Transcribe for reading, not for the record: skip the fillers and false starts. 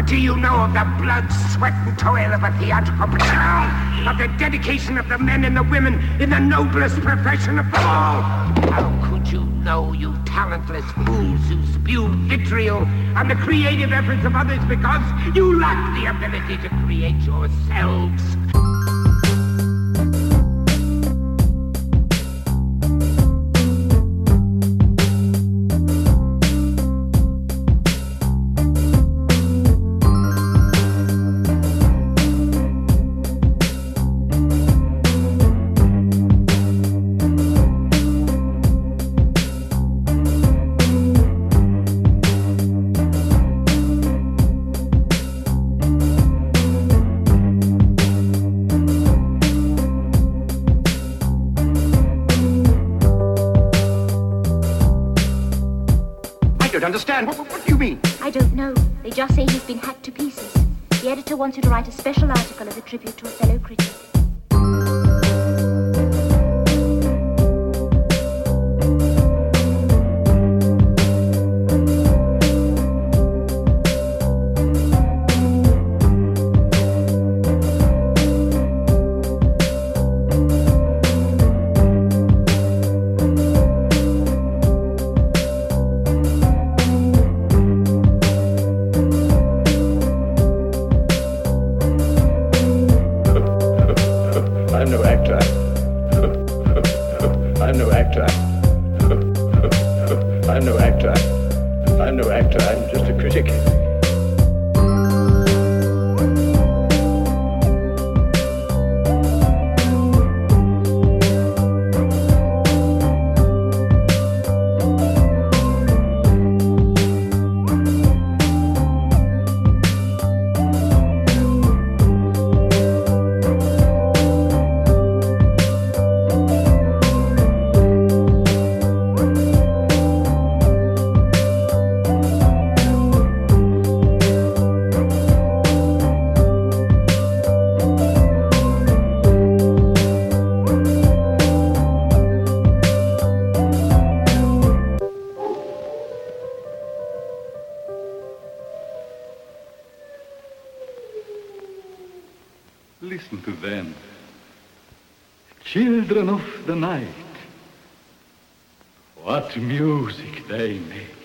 do you know of the blood, sweat, and toil of a theatrical production? Of the dedication of the men and the women in the noblest profession of them all? How could you know, you talentless fools who spew vitriol on the creative efforts of others because you lack the ability to create yourselves? I don't understand. What do you mean? I don't know. They just say he's been hacked to pieces. The editor wants you to write a special article as a tribute to a fellow critic. I'm no actor. I'm no actor. I'm no actor. I'm no actor. I'm just a critic. Listen to them, children of the night. What music they make.